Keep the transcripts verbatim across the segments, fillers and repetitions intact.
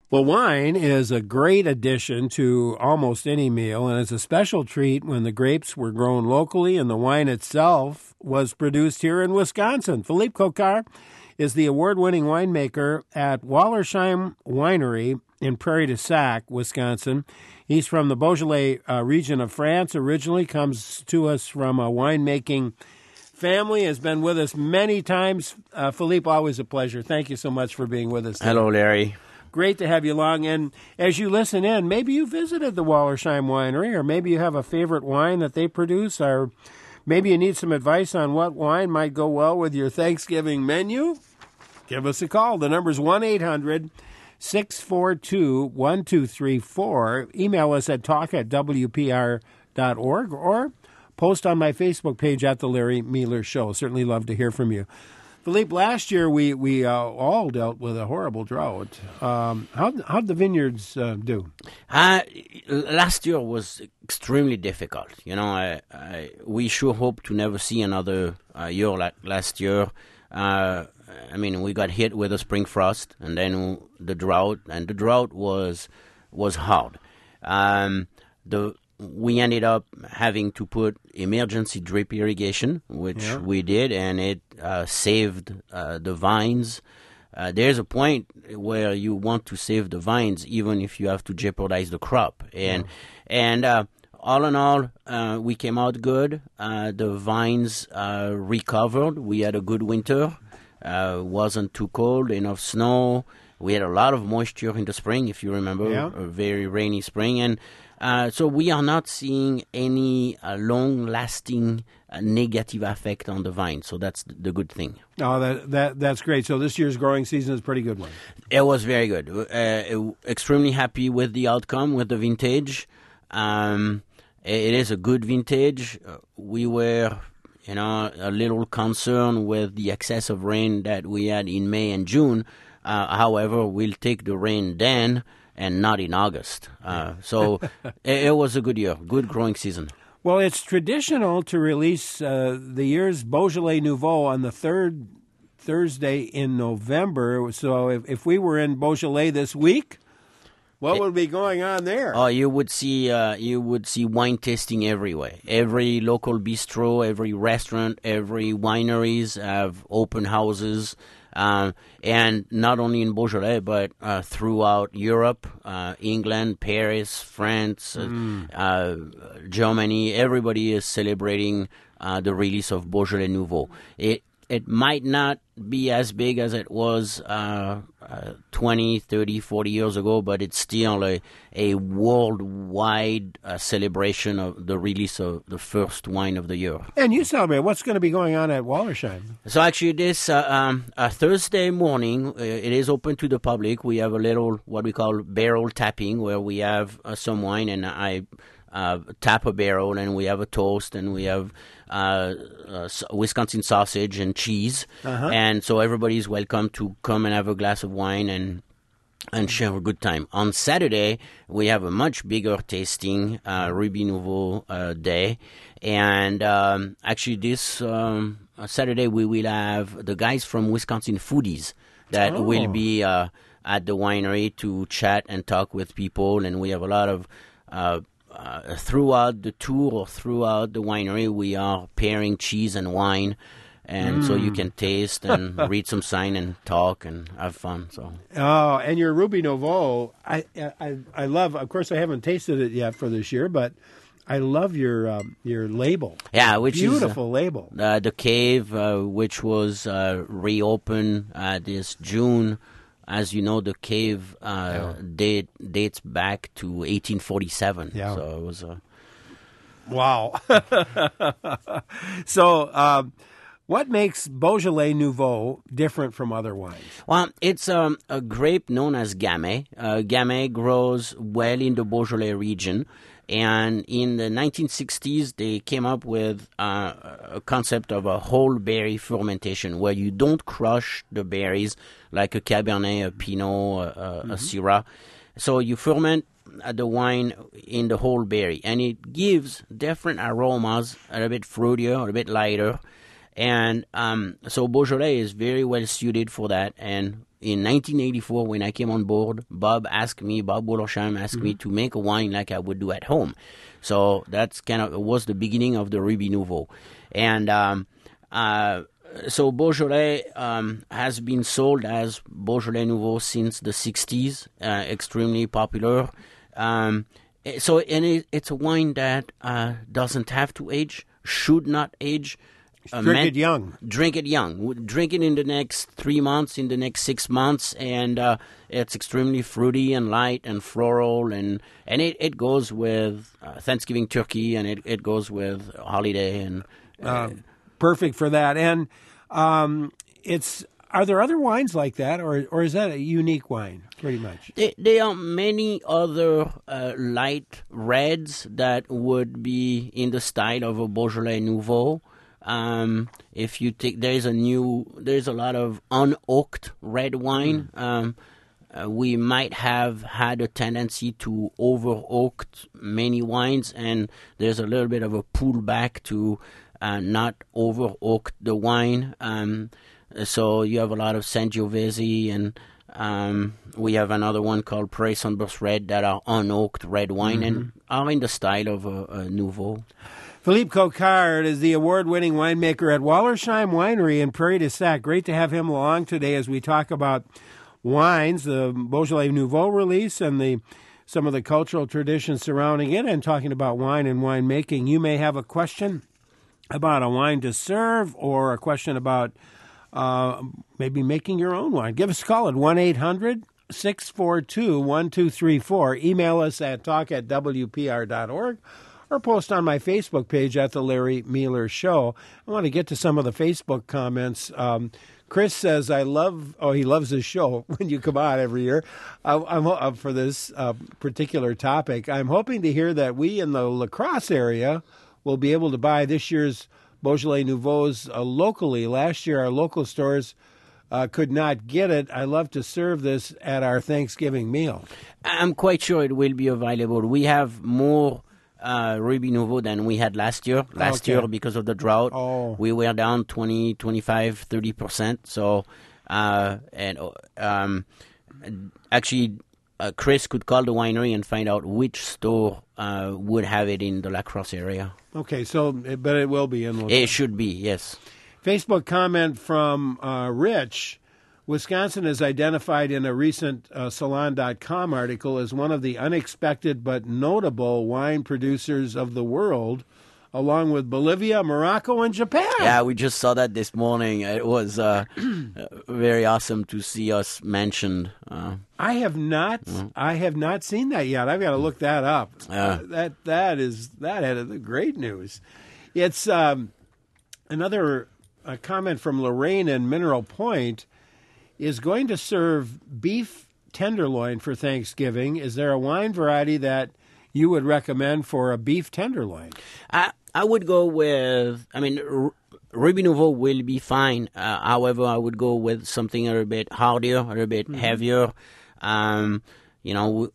Well, wine is a great addition to almost any meal, and it's a special treat when the grapes were grown locally and the wine itself was produced here in Wisconsin. Philippe Coquart is the award-winning winemaker at Wallersheim Winery in Prairie du Sac, Wisconsin. He's from the Beaujolais uh, region of France originally, comes to us from a winemaking family, has been with us many times. Uh, Philippe, always a pleasure. Thank you so much for being with us today. Hello, Larry. Great to have you along. And as you listen in, maybe you visited the Wallersheim Winery, or maybe you have a favorite wine that they produce, or maybe you need some advice on what wine might go well with your Thanksgiving menu. Give us a call. The number's one eight hundred six four two one two three four. Email us at talk at w p r dot org or post on my Facebook page at The Larry Mealer Show. Certainly love to hear from you. Philippe, last year we, we uh, all dealt with a horrible drought. Um, how how'd the vineyards uh, do? Uh, last year was extremely difficult. You know, I, I, we sure hope to never see another uh, year like last year. Uh, I mean, we got hit with a spring frost, and then the drought, and the drought was was hard. Um, the we ended up having to put emergency drip irrigation, which yeah. we did, and it uh, saved uh, the vines. Uh, there's a point where you want to save the vines, even if you have to jeopardize the crop. And yeah. and uh, all in all, uh, we came out good. Uh, the vines uh, recovered. We had a good winter. Uh, wasn't too cold, enough snow. We had a lot of moisture in the spring, if you remember, yeah. a very rainy spring. And uh, so we are not seeing any uh, long-lasting uh, negative effect on the vine. So that's the good thing. Oh, that that that's great. So this year's growing season is a pretty good one. It was very good. Uh, extremely happy with the outcome, with the vintage. Um, it is a good vintage. Uh, we were... You know, a little concern with the excess of rain that we had in May and June. Uh, however, we'll take the rain then and not in August. Uh, so it, it was a good year, good growing season. Well, it's traditional to release uh, the year's Beaujolais Nouveau on the third Thursday in November. So if, if we were in Beaujolais this week, what would be going on there? Oh, you would see uh, you would see wine tasting everywhere. Every local bistro, every restaurant, every wineries have open houses, um, and not only in Beaujolais but uh, throughout Europe, uh, England, Paris, France, mm. uh, uh, Germany. Everybody is celebrating uh, the release of Beaujolais Nouveau. It it might not be as big as it was uh, uh, twenty, thirty, forty years ago, but it's still a, a worldwide uh, celebration of the release of the first wine of the year. And you celebrate. What's going to be going on at Wallersheim? So actually this uh, um, uh, Thursday morning, uh, it is open to the public. We have a little, what we call barrel tapping, where we have uh, some wine and I uh, tap a barrel and we have a toast and we have Uh, uh, Wisconsin sausage and cheese, uh-huh. and so everybody's welcome to come and have a glass of wine and and share a good time. On Saturday, we have a much bigger tasting uh, Ruby Nouveau uh, day, and um, actually this um, Saturday we will have the guys from Wisconsin Foodies that oh. will be uh, at the winery to chat and talk with people, and we have a lot of uh, Uh, throughout the tour or throughout the winery, we are pairing cheese and wine, and mm. so you can taste and read some sign and talk and have fun. So, oh, and your Ruby Nouveau, I, I, I love. Of course, I haven't tasted it yet for this year, but I love your um, your label. Yeah, which beautiful is, uh, label. Uh, the Cave, uh, which was uh, reopened uh, this June. As you know, the Cave uh, yeah. date, dates back to eighteen forty-seven. Yeah. So it was a... Wow. so um, what makes Beaujolais Nouveau different from other wines? Well, it's um, a grape known as Gamay. Uh, Gamay grows well in the Beaujolais region. And in the nineteen sixties, they came up with uh, a concept of a whole berry fermentation, where you don't crush the berries like a Cabernet, a Pinot, a, mm-hmm. a Syrah. So you ferment the wine in the whole berry, and it gives different aromas, a little bit fruitier, a little bit lighter. And um, so Beaujolais is very well suited for that. And in nineteen eighty-four, when I came on board, Bob asked me, Bob Wollersheim asked mm-hmm. me to make a wine like I would do at home. So that's kind of was the beginning of the Ruby Nouveau. And um, uh, so Beaujolais um, has been sold as Beaujolais Nouveau since the sixties, uh, extremely popular. Um, so and it, it's a wine that uh, doesn't have to age, should not age. Uh, drink it young. Drink it young. Drink it in the next three months, in the next six months, and uh, it's extremely fruity and light and floral, and and it, it goes with uh, Thanksgiving turkey, and it, it goes with holiday, and uh, uh, perfect for that. And um, it's are there other wines like that, or or is that a unique wine? Pretty much. There, there are many other uh, light reds that would be in the style of a Beaujolais Nouveau. Um, if you take, there's a new, there's a lot of unoaked red wine. Mm. Um, uh, we might have had a tendency to over-oak many wines, and there's a little bit of a pullback to uh, not over-oak the wine. Um, so you have a lot of Sangiovese, and um, we have another one called Prairie Sunburst Red that are unoaked red wine mm-hmm. and are in the style of a, a Nouveau. Philippe Coquard is the award-winning winemaker at Wallersheim Winery in Prairie du Sac. Great to have him along today as we talk about wines, the Beaujolais Nouveau release, and the some of the cultural traditions surrounding it, and talking about wine and winemaking. You may have a question about a wine to serve or a question about uh, maybe making your own wine. Give us a call at one eight hundred six four two one two three four. Email us at talk at w p r dot org. Or post on my Facebook page at The Larry Mueller Show. I want to get to some of the Facebook comments. Um, Chris says, I love, oh, he loves this show when you come on every year. I, I'm uh, for this uh, particular topic. I'm hoping to hear that we in the La Crosse area will be able to buy this year's Beaujolais Nouveaux uh, locally. Last year, our local stores uh, could not get it. I love to serve this at our Thanksgiving meal. I'm quite sure it will be available. We have more Uh, Ruby Nouveau than we had last year. Last okay. year, because of the drought, oh. we were down twenty, twenty-five, thirty percent. So, uh, and um, actually, uh, Chris could call the winery and find out which store uh, would have it in the La Crosse area. Okay, so, but it will be in La Crosse. It should be, yes. Facebook comment from uh, Rich. Wisconsin is identified in a recent uh, Salon dot com article as one of the unexpected but notable wine producers of the world, along with Bolivia, Morocco, and Japan. Yeah, we just saw that this morning. It was uh, very awesome to see us mentioned. Uh, I have not, mm-hmm. I have not seen that yet. I've got to look that up. Uh, uh, that that is that had great news. It's um, another a comment from Lorraine in Mineral Point. Is going to serve beef tenderloin for Thanksgiving. Is there a wine variety that you would recommend for a beef tenderloin? I I would go with, I mean, R- Ruby Nouveau will be fine. Uh, however, I would go with something a little bit hardier, a little bit mm-hmm. heavier. Um, you know,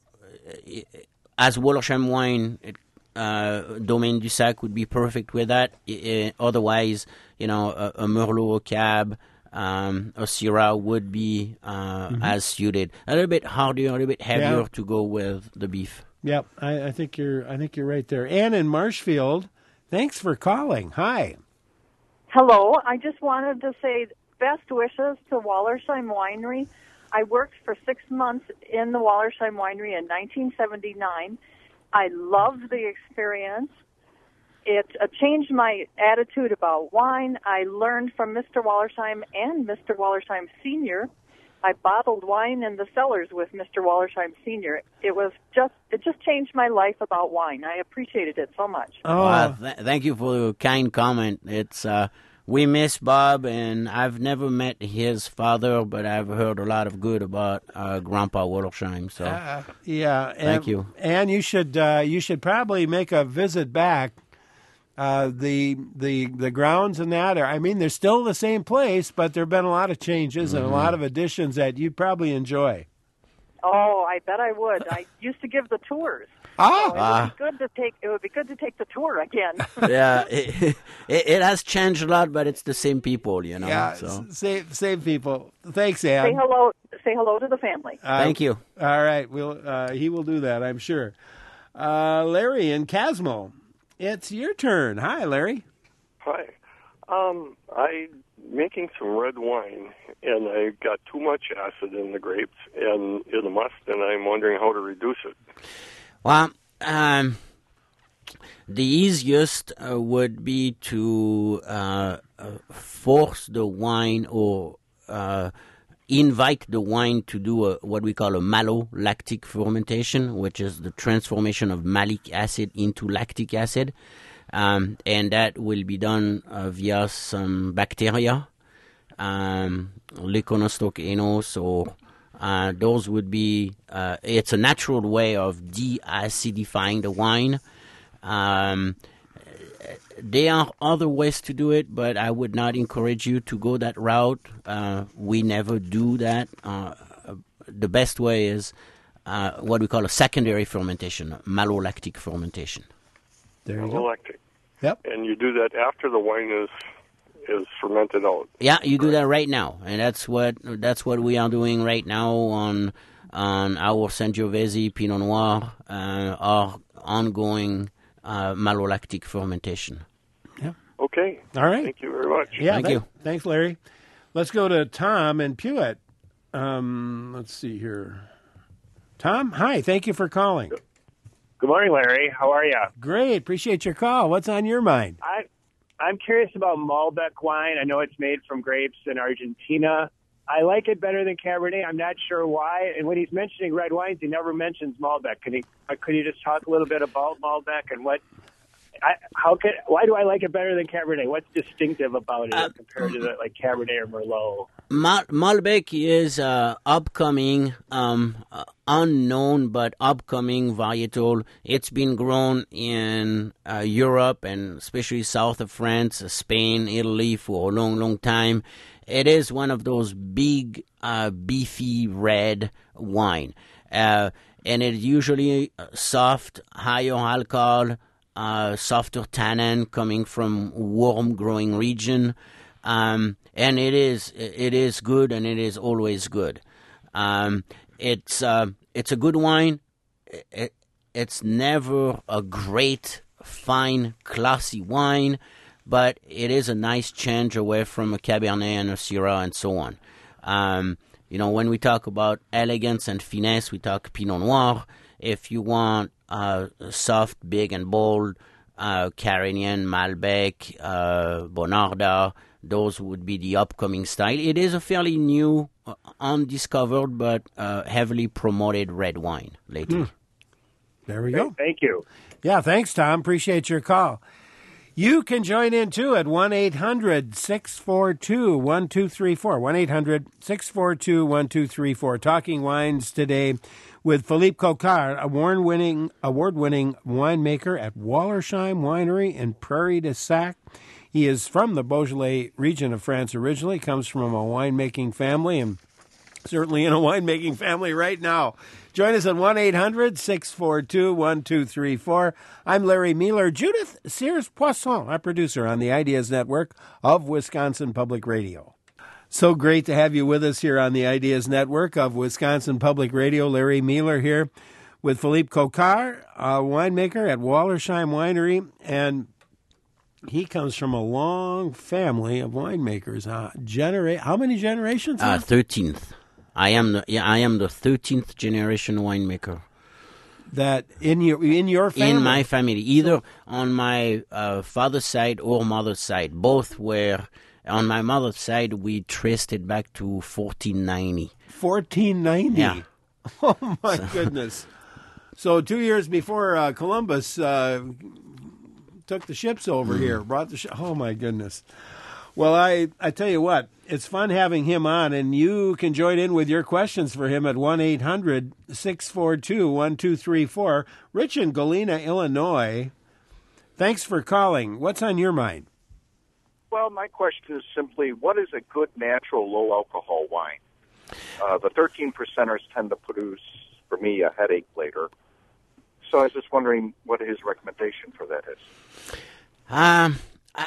as Wallersheim wine, it, uh, Domaine du Sac would be perfect with that. I, I, otherwise, you know, a, a Merlot, a Cab, Um, a Syrah would be uh, mm-hmm. as suited. A little bit hardier, a little bit heavier yeah. to go with the beef. Yep, I, I think you're. I think you're right there. Ann in Marshfield, thanks for calling. Hi. Hello. I just wanted to say best wishes to Wallersheim Winery. I worked for six months in the Wallersheim Winery in nineteen seventy-nine. I loved the experience. It uh, changed my attitude about wine. I learned from Mister Wallersheim and Mister Wallersheim Senior. I bottled wine in the cellars with Mister Wallersheim Senior. It was just it just changed my life about wine. I appreciated it so much. Oh, well, th- thank you for the kind comment. It's uh, we miss Bob, and I've never met his father, but I've heard a lot of good about uh, Grandpa Wallersheim. So uh, yeah, thank and, you. And you should uh, you should probably make a visit back. Uh, the the the grounds and that are, I mean, they're still the same place, but there have been a lot of changes mm-hmm. and a lot of additions that you'd probably enjoy. Oh, I bet I would. I used to give the tours. Ah, So it would be good to take. It would be good to take the tour again. Yeah, it, it, it has changed a lot, but it's the same people, you know. yeah, So. s- same same people. Thanks, Ann. Say hello. Say hello to the family. Uh, Thank you. All right, we'll uh, he will do that, I'm sure. Uh, Larry in Casmo, it's your turn. Hi, Larry. Hi. Um, I'm making some red wine, and I got too much acid in the grapes and in the must, and I'm wondering how to reduce it. Well, um, the easiest uh, would be to uh, uh, force the wine or uh, invite the wine to do a, what we call a malolactic fermentation, which is the transformation of malic acid into lactic acid. Um, and that will be done uh, via some bacteria, um, Leconostoc or uh, those would be, uh, it's a natural way of de-acidifying the wine. Um, there are other ways to do it, but I would not encourage you to go that route. Uh, we never do that. Uh, the best way is uh, what we call a secondary fermentation, malolactic fermentation. There you go. Malolactic. Yep. And you do that after the wine is is fermented out. Yeah, you do that right now, and that's what that's what we are doing right now on on our Sangiovese Pinot Noir, uh, our ongoing uh, malolactic fermentation. Yeah. Okay. All right. Thank you very much. Yeah. Thank thank- you. Thanks, Larry. Let's go to Tom and Pewitt. Um, let's see here. Tom, hi. Thank you for calling. Good morning, Larry. How are you? Great. Appreciate your call. What's on your mind? I, I'm curious about Malbec wine. I know it's made from grapes in Argentina. I like it better than Cabernet. I'm not sure why. And when he's mentioning red wines, he never mentions Malbec. Can he? uh, Could you just talk a little bit about Malbec and what? I, how can? Why do I like it better than Cabernet? What's distinctive about it Uh, compared to the, like Cabernet or Merlot? Mal- Malbec is uh, upcoming, um, uh, unknown but upcoming varietal. It's been grown in uh, Europe and especially south of France, uh, Spain, Italy for a long, long time. It is one of those big, uh, beefy red wine, uh, and it's usually soft, higher alcohol, uh, softer tannin coming from warm growing region. Um, and it is it is good, and it is always good. Um, it's uh, it's a good wine. It, it's never a great, fine, classy wine, but it is a nice change away from a Cabernet and a Syrah and so on. Um, you know, when we talk about elegance and finesse, we talk Pinot Noir. If you want uh, soft, big, and bold, uh, Carignan, Malbec, uh, Bonarda, those would be the upcoming style. It is a fairly new, uh, undiscovered, but uh, heavily promoted red wine lately. Hmm. There we go. Thank you. Yeah, thanks, Tom. Appreciate your call. You can join in, too, at one eight hundred six four two one two three four. one eight hundred six four two one two three four. Talking Wines today with Philippe Cocard, award-winning award-winning winemaker at Wallersheim Winery in Prairie du Sac. He is from the Beaujolais region of France originally, comes from a winemaking family, and certainly in a winemaking family right now. Join us at one eight hundred six four two one two three four. I'm Larry Mealer. Judith Sears-Poisson, our producer on the Ideas Network of Wisconsin Public Radio. So great to have you with us here on the Ideas Network of Wisconsin Public Radio. Larry Mealer here with Philippe Cocard, a winemaker at Wallersheim Winery, and he comes from a long family of winemakers. Uh, genera- how many generations? Uh, thirteenth. I am the yeah, I am the thirteenth generation winemaker. That in your in your family? In my family, either on my uh, father's side or mother's side. Both were. On my mother's side, we traced it back to fourteen ninety. fourteen ninety? Yeah. Oh, my goodness. So two years before uh, Columbus uh, took the ships over mm. here, brought the ship. Oh, my goodness. Well, I, I tell you what, it's fun having him on, and you can join in with your questions for him at one eight hundred six four two one two three four. Rich in Galena, Illinois, thanks for calling. What's on your mind? Well, my question is simply, what is a good natural low-alcohol wine? Uh, the thirteen percenters tend to produce, for me, a headache later. So I was just wondering what his recommendation for that is. Um, I,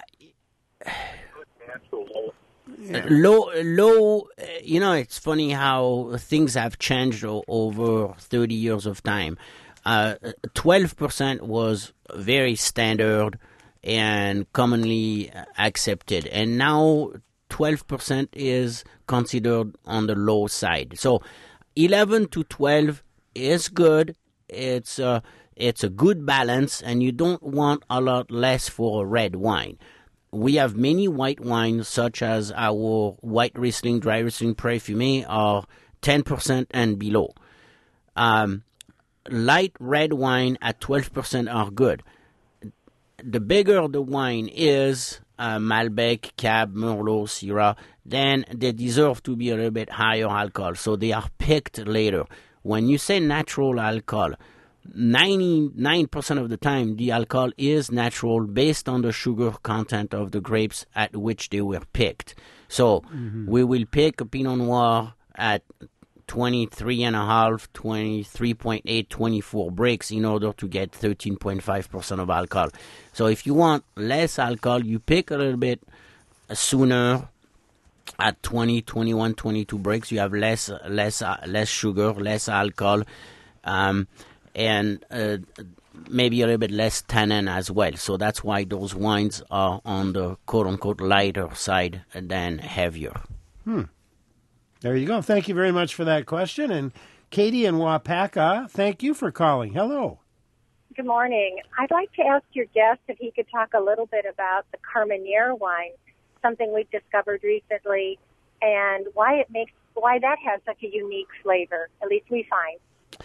yeah. Low, low. You know, it's funny how things have changed o- over thirty years of time. Uh, twelve percent was very standard and commonly accepted, and now twelve percent is considered on the low side. So, eleven to twelve is good. It's a, it's a good balance, and you don't want a lot less for a red wine. We have many white wines, such as our white Riesling, dry Riesling Parfumé, are ten percent and below. Um, light red wine at twelve percent are good. The bigger the wine is, uh, Malbec, Cab, Merlot, Syrah, then they deserve to be a little bit higher alcohol, so they are picked later. When you say natural alcohol, ninety-nine percent of the time the alcohol is natural based on the sugar content of the grapes at which they were picked. So mm-hmm. we will pick a Pinot Noir at twenty-three and a half, twenty-three point eight, twenty-four bricks in order to get thirteen point five percent of alcohol. So if you want less alcohol, you pick a little bit sooner. At twenty, twenty-one, twenty-two bricks, you have less, less, uh, less sugar, less alcohol, um, and uh, maybe a little bit less tannin as well. So that's why those wines are on the quote-unquote lighter side than heavier. Hmm. There you go. Thank you very much for that question. And Katie in Wapaka, thank you for calling. Hello. Good morning. I'd like to ask your guest if he could talk a little bit about the Carmenere wine, something we've discovered recently, and why it makes why that has such a unique flavor, at least we find.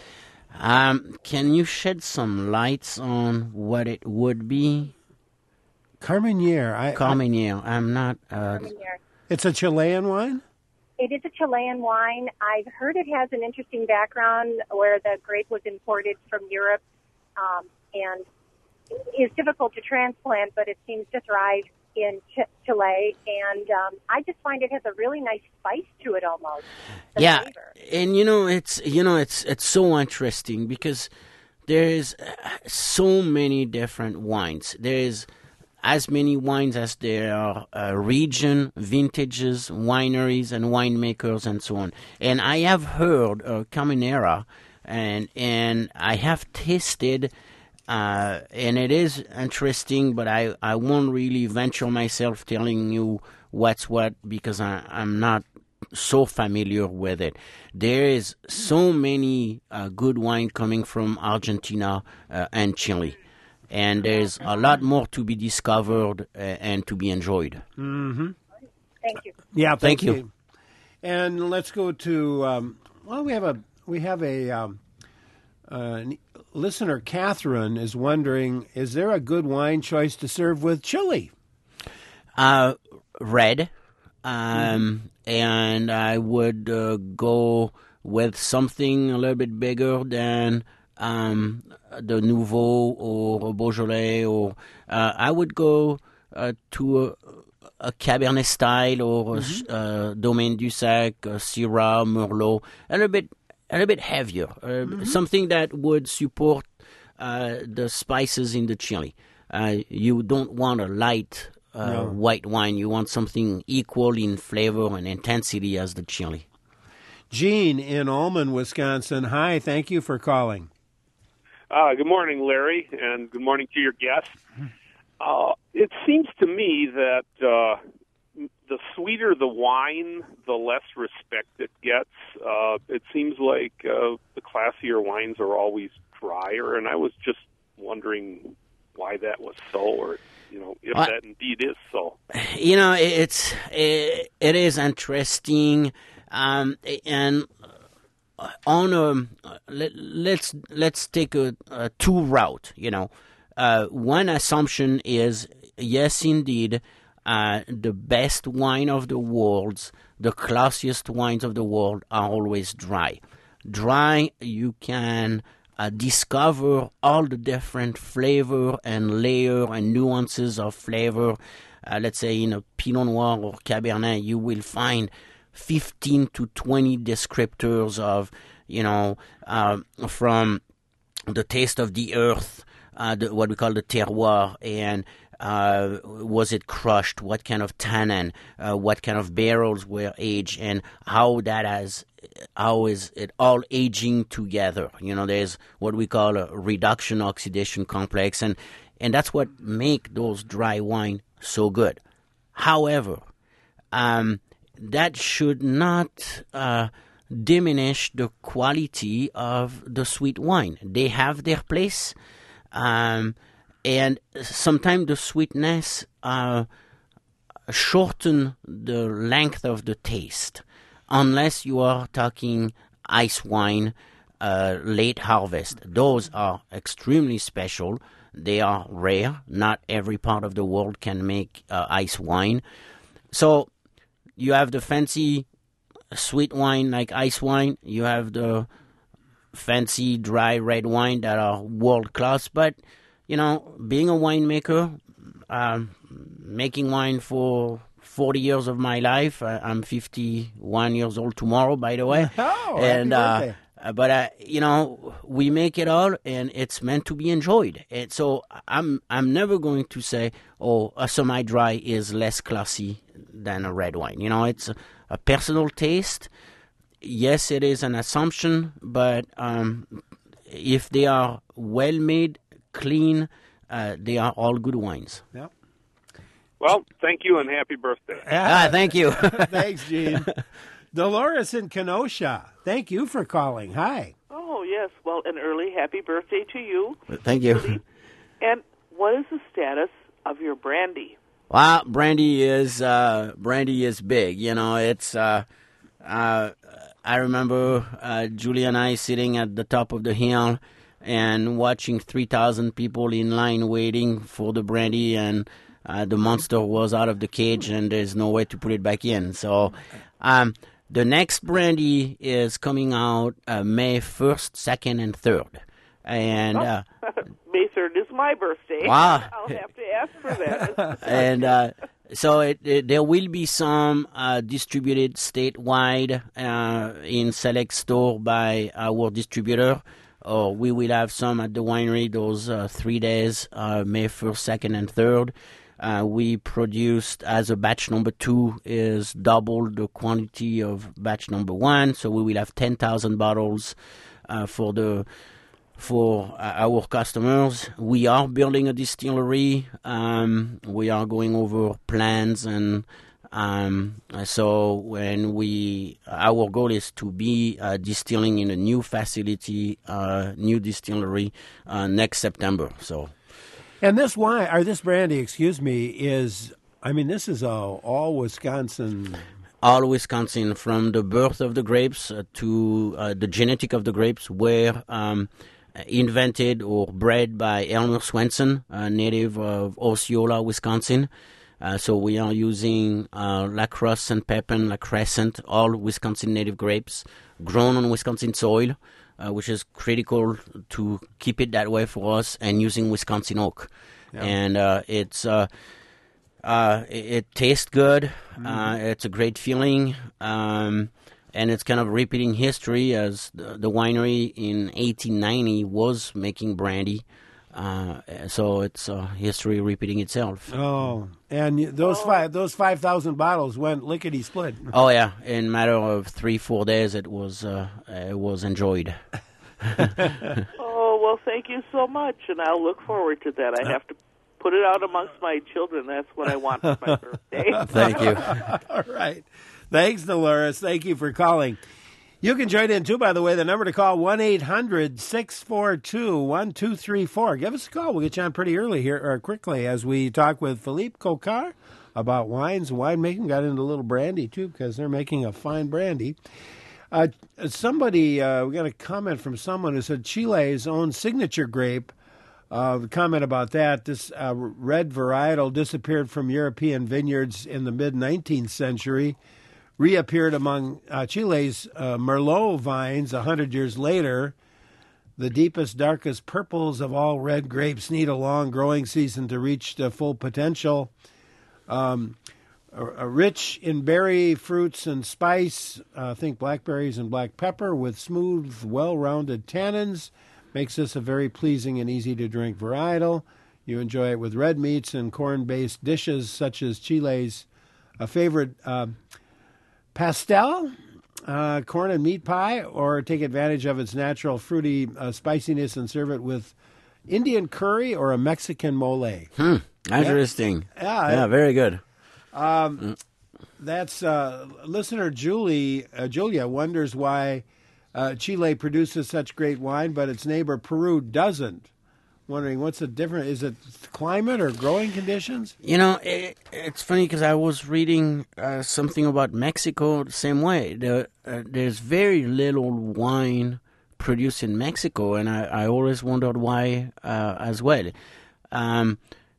Um, can you shed some lights on what it would be? Carmenere. I, Carmenere. I, I'm not... Uh, Carmenere. It's a Chilean wine? It is a Chilean wine. I've heard it has an interesting background where the grape was imported from Europe um, and is difficult to transplant, but it seems to thrive in Ch- Chile, and um, I just find it has a really nice spice to it almost. Yeah, flavor. And you know it's you know it's it's so interesting because there is so many different wines. There is as many wines as there are uh, region, vintages, wineries, and winemakers, and so on. And I have heard uh, Carmenere, and and I have tasted. Uh, and it is interesting, but I, I won't really venture myself telling you what's what because I, I'm not so familiar with it. There is so many uh, good wine coming from Argentina uh, and Chile, and there's a lot more to be discovered uh, and to be enjoyed. Mm-hmm. Thank you. Yeah, thank, thank you. you. And let's go to um, well, we have a we have a. Um, uh, Listener Catherine is wondering, is there a good wine choice to serve with chili? Uh, red. Um, mm-hmm. And I would uh, go with something a little bit bigger than um, the Nouveau or Beaujolais. Or uh, I would go uh, to a, a Cabernet style or mm-hmm. a uh, Domaine du Sec, a Syrah, Merlot, a little bit A little bit heavier, uh, mm-hmm. something that would support uh, the spices in the chili. Uh, you don't want a light uh, no. white wine. You want something equal in flavor and intensity as the chili. Gene in Ullman, Wisconsin. Hi, thank you for calling. Uh, good morning, Larry, and good morning to your guest. Uh, it seems to me that uh, the sweeter the wine, the less respect it gets. Uh, it seems like uh, the classier wines are always drier, and I was just wondering why that was so, or you know, if uh, that indeed is so. You know, it's it, it is interesting, um, and on a let, let's let's take a, a two route. You know, uh, one assumption is yes, indeed. Uh, the best wine of the world, the classiest wines of the world are always dry. Dry, you can uh, discover all the different flavor and layer and nuances of flavor. Uh, let's say in a Pinot Noir or Cabernet, you will find fifteen to twenty descriptors of, you know, um, from the taste of the earth, uh, the, what we call the terroir, and uh, was it crushed, what kind of tannin, uh, what kind of barrels were aged, and how that has, how is it all aging together. You know, there's what we call a reduction oxidation complex, and, and that's what make those dry wine so good. However, um, that should not uh, diminish the quality of the sweet wine. They have their place. Um, and sometimes the sweetness uh, shorten the length of the taste, unless you are talking ice wine, uh, late harvest. Those are extremely special. They are rare. Not every part of the world can make uh, ice wine. So you have the fancy sweet wine like ice wine. You have the fancy dry red wine that are world class. But, you know, being a winemaker, um, making wine for forty years of my life. I, I'm fifty-one years old tomorrow, by the way. Oh, and happy birthday. uh, but uh, you know, we make it all, and it's meant to be enjoyed. And so I'm I'm never going to say, oh, a semi-dry is less classy than a red wine. You know, it's a, a personal taste. Yes, it is an assumption, but um, if they are well made, clean, uh, they are all good wines. Yep. Well, thank you and happy birthday. Ah, thank you. Thanks, Gene. Dolores in Kenosha, thank you for calling. Hi. Oh, yes. Well, an early happy birthday to you. Thank you. Philippe. And what is the status of your brandy? Well, brandy is uh, brandy is big. You know, it's. Uh, uh, I remember uh, Julie and I sitting at the top of the hill and watching three thousand people in line waiting for the brandy, and uh, the monster was out of the cage, and there's no way to put it back in. So, um, the next brandy is coming out uh, May first, second, and third. And uh, May third is my birthday. Wow. I'll have to ask for that. and uh, so it, it, there will be some uh, distributed statewide uh, in select store by our distributor. Or we will have some at the winery those uh, three days, uh, May first, second, and third. Uh, we produced, as a batch number two is double the quantity of batch number one, so we will have ten thousand bottles uh, for the for uh, our customers. We are building a distillery. Um, we are going over plans, and um, so when we, our goal is to be uh, distilling in a new facility, uh, new distillery uh, next September. So. And this wine, or this brandy, excuse me, is, I mean, this is a all Wisconsin. All Wisconsin, from the birth of the grapes uh, to uh, the genetic of the grapes, were um, invented or bred by Elmer Swenson, a native of Osceola, Wisconsin. Uh, so we are using uh, La Crosse and Pepin, La Crescent, all Wisconsin native grapes, grown on Wisconsin soil. Uh, which is critical to keep it that way for us, and using Wisconsin oak. Yeah. And uh, it's uh, uh, it, it tastes good. Mm-hmm. Uh, it's a great feeling, um, and it's kind of repeating history, as the, the winery in eighteen ninety was making brandy. Uh, so it's uh, history repeating itself. Oh, and those oh. five those five thousand bottles went lickety split. Oh yeah, in a matter of three four days, it was uh, it was enjoyed. Oh well, thank you so much, and I'll look forward to that. I have to put it out amongst my children. That's what I want for my birthday. Thank you. All right, thanks, Dolores. Thank you for calling. You can join in, too, by the way. The number to call, one eight hundred six four two one two three four. Give us a call. We'll get you on pretty early here, or quickly, as we talk with Philippe Coquart about wines and winemaking. Got into a little brandy, too, because they're making a fine brandy. Uh, somebody, uh, we got a comment from someone who said Chile's own signature grape. Uh, comment about that. This uh, red varietal disappeared from European vineyards in the mid-nineteenth century. Reappeared among uh, Chile's uh, Merlot vines a hundred years later. The deepest, darkest purples of all red grapes need a long growing season to reach their full potential. Um, uh, rich in berry, fruits, and spice. Uh, think blackberries and black pepper with smooth, well-rounded tannins. Makes this a very pleasing and easy-to-drink varietal. You enjoy it with red meats and corn-based dishes such as Chile's a favorite uh, pastel, uh, corn and meat pie, or take advantage of its natural fruity uh, spiciness and serve it with Indian curry or a Mexican mole. Hmm. Interesting. Yeah, yeah, it, very good. Um, mm. That's uh, listener Julie. Uh, Julia wonders why uh, Chile produces such great wine, but its neighbor Peru doesn't. Wondering what's the difference? Is it climate or growing conditions? You know, it, it's funny because I was reading uh, something about Mexico the same way. The, uh, there's very little wine produced in Mexico, and I, I always wondered why uh, as well. Um,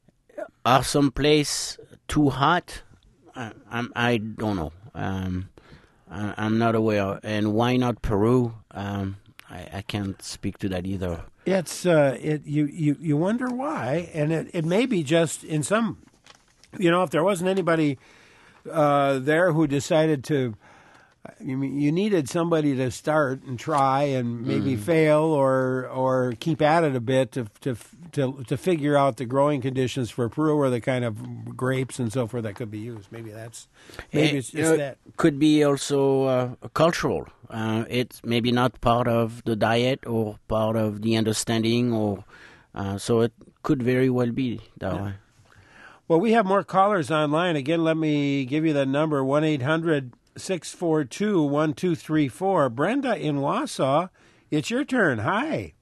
are some place too hot? I, I'm, I don't know. Um, I, I'm not aware. And why not Peru? Um, I, I can't speak to that either. It's uh, it you, you, you wonder why, and it, it may be just in some, you know, if there wasn't anybody uh, there who decided to, you mean you needed somebody to start and try and maybe mm. fail or or keep at it a bit to to to to figure out the growing conditions for Peru or the kind of grapes and so forth that could be used. Maybe that's maybe it's just uh, that. Could be also uh, cultural. Uh, it's maybe not part of the diet or part of the understanding, or uh, so it could very well be that yeah. way. Well, we have more callers online. Again, let me give you the number, one eight hundred six four two one two three four. Brenda in Wausau, it's your turn. Hi.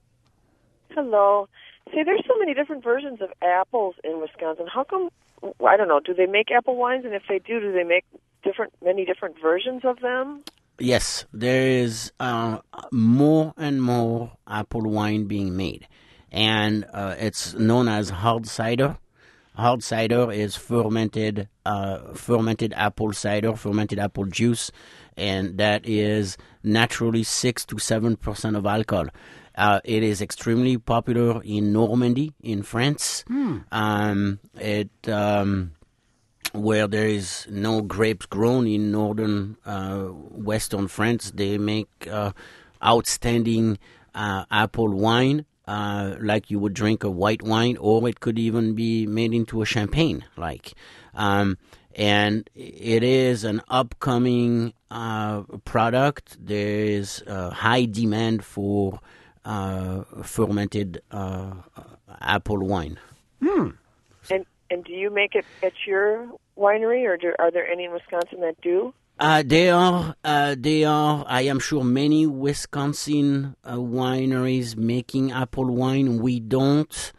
Hello. See, there's so many different versions of apples in Wisconsin. How come, I don't know, do they make apple wines? And if they do, do they make different, many different versions of them? Yes, there is uh, more and more apple wine being made. And uh, it's known as hard cider. Hard cider is fermented uh, fermented apple cider, fermented apple juice, and that is naturally six to seven percent of alcohol. Uh, it is extremely popular in Normandy, in France. Hmm. Um, it um, where there is no grapes grown in northern uh, western France, they make uh, outstanding uh, apple wine. Uh, like you would drink a white wine, or it could even be made into a champagne, like. Um, and it is an upcoming uh, product. There is a high demand for uh, fermented uh, apple wine. Hmm. And and do you make it at your winery, or do, are there any in Wisconsin that do? Uh, there are, uh, there are, I am sure, many Wisconsin uh, wineries making apple wine. We don't.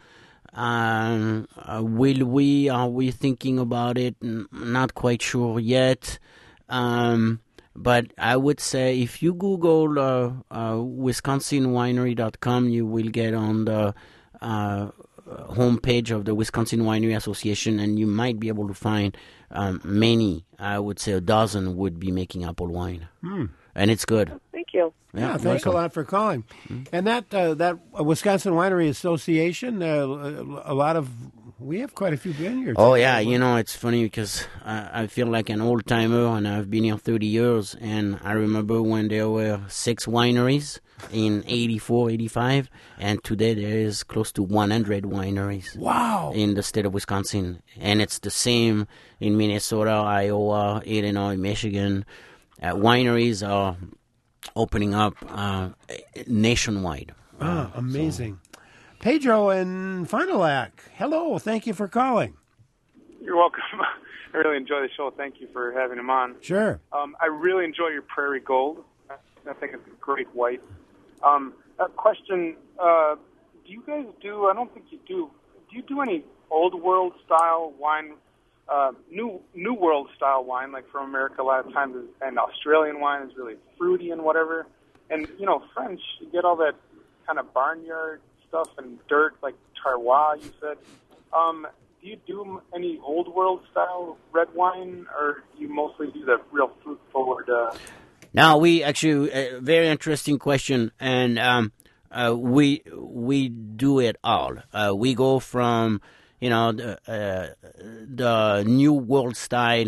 Um, uh, will we? Are we thinking about it? N- not quite sure yet. Um, but I would say if you Google uh, uh, Wisconsin Winery dot com, you will get on the uh, homepage of the Wisconsin Winery Association, and you might be able to find um, many. I would say a dozen would be making apple wine, hmm. and it's good. Thank you. Yeah, Yeah, thanks welcome. a lot for calling. Mm-hmm. And that uh, that Wisconsin Winery Association, uh, a lot of we have quite a few vineyards. Oh yeah, you know it's funny because I, I feel like an old timer, and I've been here thirty years, and I remember when there were six wineries in eighty-four, eighty-five, and today there is close to one hundred wineries. Wow! In the state of Wisconsin, and it's the same in Minnesota, Iowa, Illinois, Michigan. Uh, wineries are opening up uh, nationwide. Ah, amazing. So. Pedro in Fond du Lac. Hello, thank you for calling. You're welcome. I really enjoy the show. Thank you for having him on. Sure. Um, I really enjoy your Prairie Gold. I think it's a great white. Um, a question, uh, do you guys do, I don't think you do, do you do any old world style wine, uh, new new world style wine, like from America a lot of times, and Australian wine is really fruity and whatever. And, you know, French, you get all that kind of barnyard stuff and dirt, like terroir, you said. Um, do you do any old world style red wine, or do you mostly do the real fruit forward? Uh... Now, we actually, a uh, very interesting question, and um, uh, we we do it all. Uh, we go from, you know, the, uh, the new world style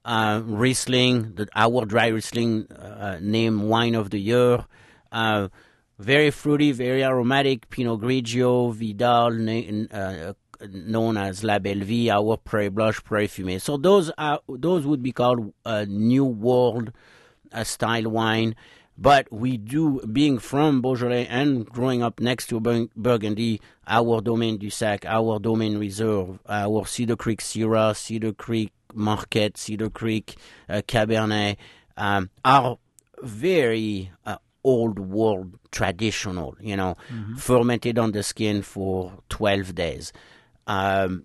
uh, Riesling, the, our dry Riesling uh, named Wine of the Year. Uh, very fruity, very aromatic. Pinot Grigio, Vidal, na- uh, known as La Belle Vie, our Prairie Blanche, Prairie Fumée. So those are those would be called a New World uh, style wine. But we do, being from Beaujolais and growing up next to Bur- Burgundy, our Domaine du Sac, our Domaine Reserve, our Cedar Creek Syrah, Cedar Creek Marquette, Cedar Creek uh, Cabernet, um, are very uh, old world traditional, you know, mm-hmm. fermented on the skin for twelve days. Um,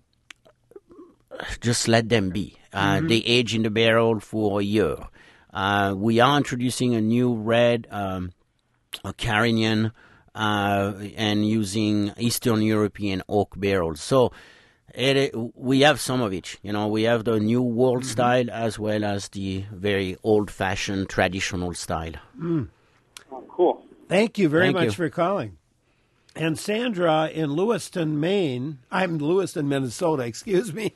just let them be. Uh, mm-hmm. They age in the barrel for a year. Uh, we are introducing a new red, um, a Carignan, uh, and using Eastern European oak barrels. So it, we have some of each. You know, we have the new world mm-hmm. style as well as the very old-fashioned traditional style. Mm. Oh, cool. Thank you very Thank much you. for calling. And Sandra in Lewiston, Maine. I'm Lewiston, Minnesota. Excuse me.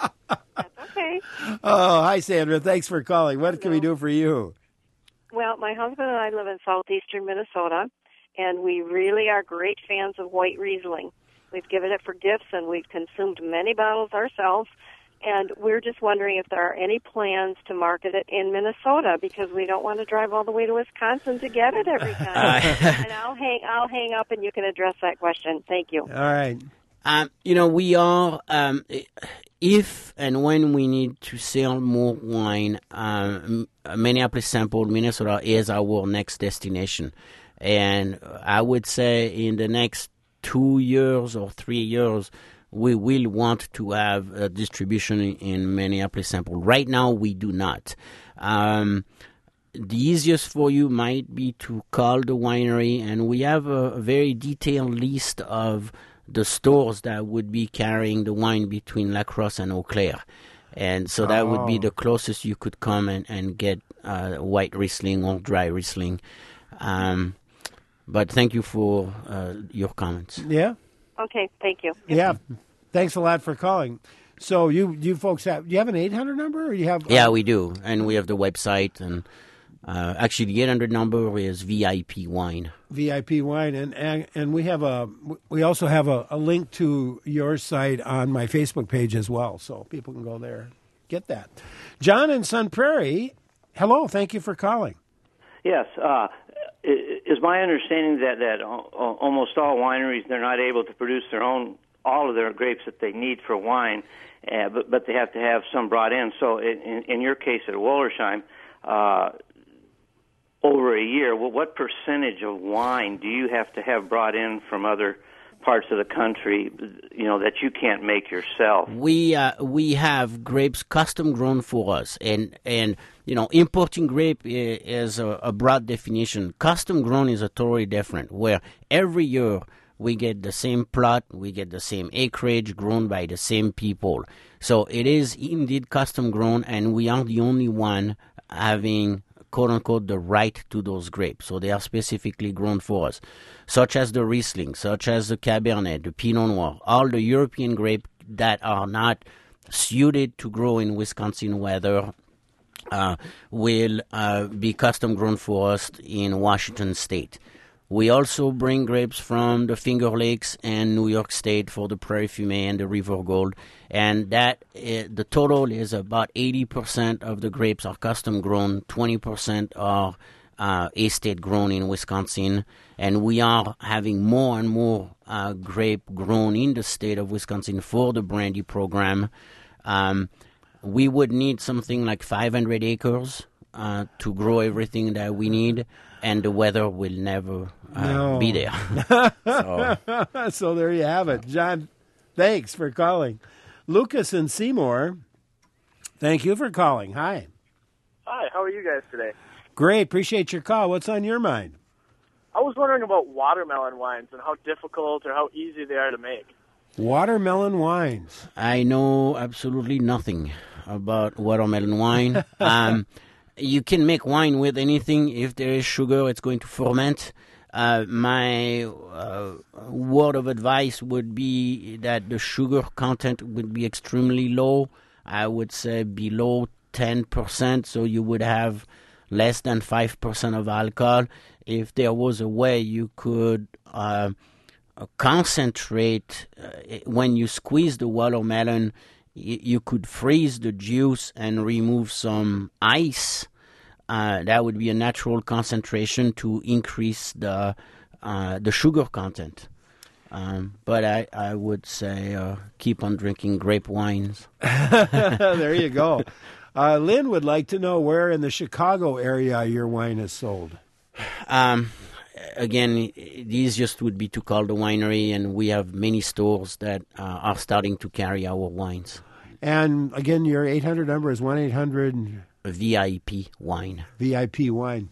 Okay. Oh, hi, Sandra. Thanks for calling. What can we do for you? Well, my husband and I live in southeastern Minnesota, and we really are great fans of white Riesling. We've given it for gifts, and we've consumed many bottles ourselves, and we're just wondering if there are any plans to market it in Minnesota, because we don't want to drive all the way to Wisconsin to get it every time. And I'll hang, I'll hang up, and you can address that question. Thank you. All right. Um, you know, we are, um, if and when we need to sell more wine, um, Minneapolis Sample, Minnesota is our next destination. And I would say in the next two years or three years, we will want to have a distribution in Minneapolis Sample. Right now, we do not. Um, the easiest for you might be to call the winery, and we have a, a very detailed list of the stores that would be carrying the wine between La Crosse and Eau Claire. And so that oh. would be the closest you could come and, and get uh, white Riesling or dry Riesling. Um, but thank you for uh, your comments. Yeah. Okay, thank you. Yeah, thanks a lot for calling. So you you folks have, do you have an eight hundred number? Or you have? Yeah, we do. And we have the website. And uh, actually the eight hundred number is V I P Wine. V I P Wine, and, and and we have a we also have a, a link to your site on my Facebook page as well, so people can go there, get that. John in Sun Prairie, hello, thank you for calling. Yes, uh, is my understanding that that almost all wineries, they're not able to produce their own all of their grapes that they need for wine, uh, but but they have to have some brought in. So in, in your case at Wollersheim, uh, over a year, well, what percentage of wine do you have to have brought in from other parts of the country, you know, that you can't make yourself? We uh, we have grapes custom grown for us, and and you know, importing grape is a, a broad definition. Custom grown is a totally different, where every year we get the same plot, we get the same acreage grown by the same people. So it is indeed custom grown, and we are the only one having, quote-unquote, the right to those grapes. So they are specifically grown for us, such as the Riesling, such as the Cabernet, the Pinot Noir, all the European grapes that are not suited to grow in Wisconsin weather uh, will uh, be custom grown for us in Washington State. We also bring grapes from the Finger Lakes and New York State for the Prairie Fumée and the River Gold, and that uh, the total is about eighty percent of the grapes are custom grown, twenty percent are uh, estate grown in Wisconsin, and we are having more and more uh, grape grown in the state of Wisconsin for the brandy program. Um, we would need something like five hundred acres uh, to grow everything that we need, and the weather will never uh, no. be there. so. so there you have it. John, thanks for calling. Lucas in Seymour, thank you for calling. Hi. Hi, how are you guys today? Great, appreciate your call. What's on your mind? I was wondering about watermelon wines and how difficult or how easy they are to make. Watermelon wines. I know absolutely nothing about watermelon wine. um, you can make wine with anything. If there is sugar, it's going to ferment. Uh, my uh, word of advice would be that the sugar content would be extremely low. I would say below ten percent, so you would have less than five percent of alcohol. If there was a way you could uh, concentrate, uh, when you squeeze the watermelon, y- you could freeze the juice and remove some ice. Uh, that would be a natural concentration to increase the uh, the sugar content. Um, but I, I would say uh, keep on drinking grape wines. There you go. Uh, Lynn would like to know where in the Chicago area your wine is sold. Um, again, the easiest would be to call the winery, and we have many stores that uh, are starting to carry our wines. And again, your eight hundred number is one eight hundred V I P wine. V I P wine.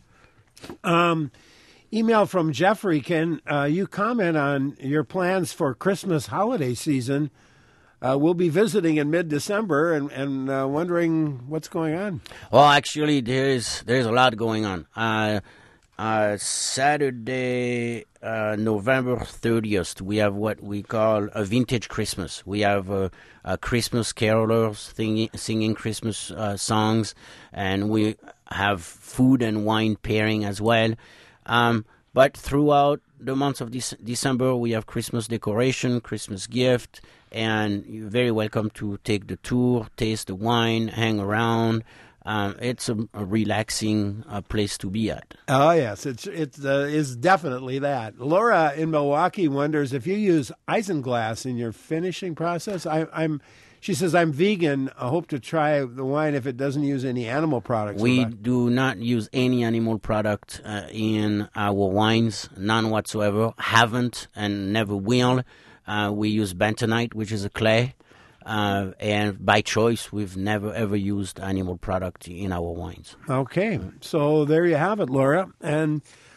Um, email from Jeffrey. Can uh, you comment on your plans for Christmas holiday season? Uh, we'll be visiting in mid-December and, and uh, wondering what's going on. Well, actually, there's there's a lot going on. Uh, uh, Saturday, uh, November thirtieth, we have what we call a vintage Christmas. We have uh, uh, Christmas carolers singing, singing Christmas uh, songs, and we have food and wine pairing as well. Um, but throughout the months of Dec- December, we have Christmas decoration, Christmas gift, and you're very welcome to take the tour, taste the wine, hang around. Um, it's a, a relaxing uh, place to be at. Oh, yes, it's it uh, is definitely that. Laura in Milwaukee wonders if you use isinglass in your finishing process. I, I'm, she says, I'm vegan. I hope to try the wine if it doesn't use any animal products. We do not use any animal product uh, in our wines, none whatsoever. Haven't and never will. Uh, we use bentonite, which is a clay. Uh, and by choice, we've never, ever used animal product in our wines. Okay, so there you have it, Laura. And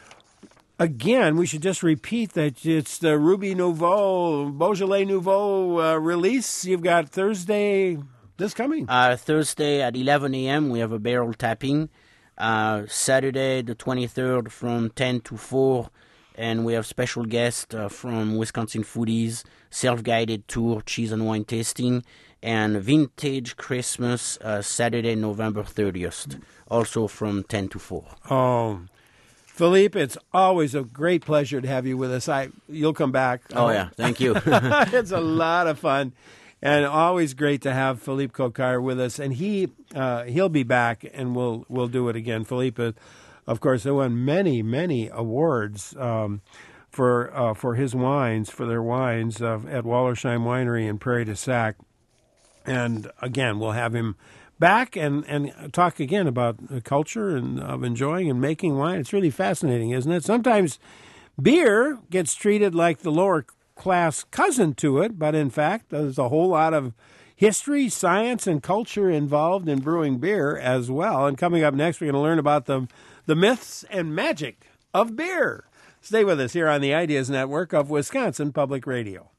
again, we should just repeat that it's the Ruby Nouveau, Beaujolais Nouveau uh, release. You've got Thursday, this coming. Uh, Thursday at eleven a.m., we have a barrel tapping. Uh, Saturday, the twenty-third, from ten to four. And we have special guests uh, from Wisconsin Foodies, self-guided tour, cheese and wine tasting, and Vintage Christmas, uh, Saturday, November thirtieth, also from ten to four. Oh, Philippe, it's always a great pleasure to have you with us. I You'll come back. Oh, yeah, thank you. It's a lot of fun, and always great to have Philippe Coquart with us. And he, uh, he'll be back, and we'll, we'll do it again. Philippe, of course, they won many, many awards um, for uh, for his wines, for their wines uh, at Wallersheim Winery in Prairie du Sac. And again, we'll have him back and, and talk again about the culture and of enjoying and making wine. It's really fascinating, isn't it? Sometimes beer gets treated like the lower class cousin to it, but in fact, there's a whole lot of history, science, and culture involved in brewing beer as well. And coming up next, we're going to learn about the the myths and magic of beer. Stay with us here on the Ideas Network of Wisconsin Public Radio.